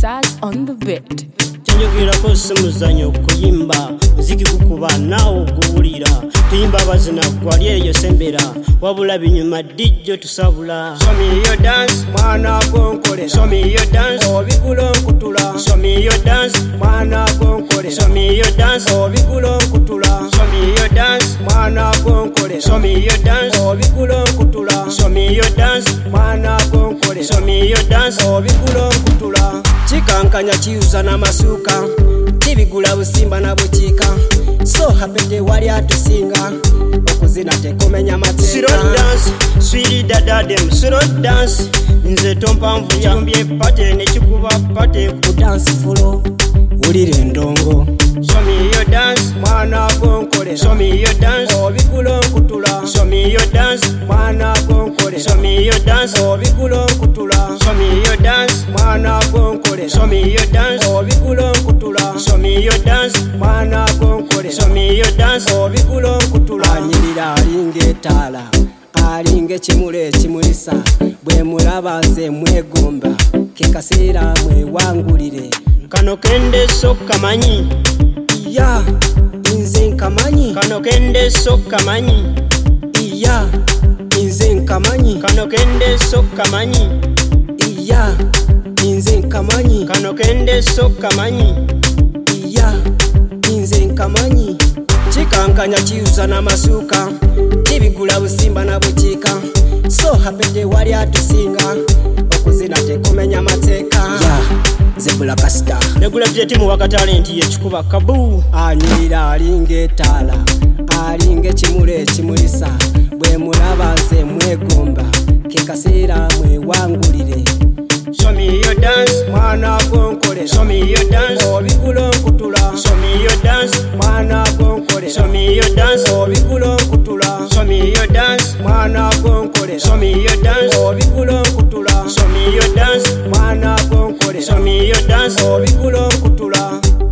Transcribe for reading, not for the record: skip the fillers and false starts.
Stars on the beat. Kyenjogerako si muzanyo kuyimba muziki kukuba naawe guwulira tuyimba abazina gwali eyo sembera wabula binyuma dijjo tusabula. Show me your dance mwana gonkolera, show me your dance obikulo nkutula, show me your dance mwana gonkolera, show me your dance obikulo nkutula, show me your dance mwana gonkolera, show me your dance obikulo nkutula, show me your dance mwana gonkolera, show me your dance obikulo nkutula. Chikankanya chiuza na masuka tibigula busimba na buchika so hapende wali atusinga okuzina tekomenya mateka. Siro dance sweet dada dem siro dance nze tompamvu yakumbye pate ne chikuba pate ku dance floor ulire ndongo. Show me your dance mwana gonkole, show me your dance obikulo nkutula, show me your dance mwana gonkole, show me your dance obikulo nkutula, show me your dance mwana gonkole, show me your dance obikulo nkutula, show me your dance mwana gonkole, show me your dance obikulo nkutula. Anyirira alinge tala alinge chimule chimulisa bwe mulaba nze mwegomba kekasera mwewangulire kano kende soka manyi iya inze nkamanyi kano kende soka manyi iya inze nkamanyi kano kende soka manyi iya inze nkamanyi kano kende soka manyi iya inze nkamanyi. Chikankanya chiuza na masuka tibigula busimba na buchika so hapende wali atusinga okuzina tekomenya mateka. Zebula kasta negula timu waka talent ye chikuba kabu anyirira alinge tala alinge chimule chimulisa bwe mulaba nze mwegomba kekasera mwewangulire. Show me your dance mwana gonkole, show me your dance obikulo nkutula, show me your dance mwana gonkole, show me your dance obikulo nkutula, show me your dance mwana gonkole, show me your dance obikulo nkutula, show me your dance mwana gonkole, show me your dance obikulo nkutula.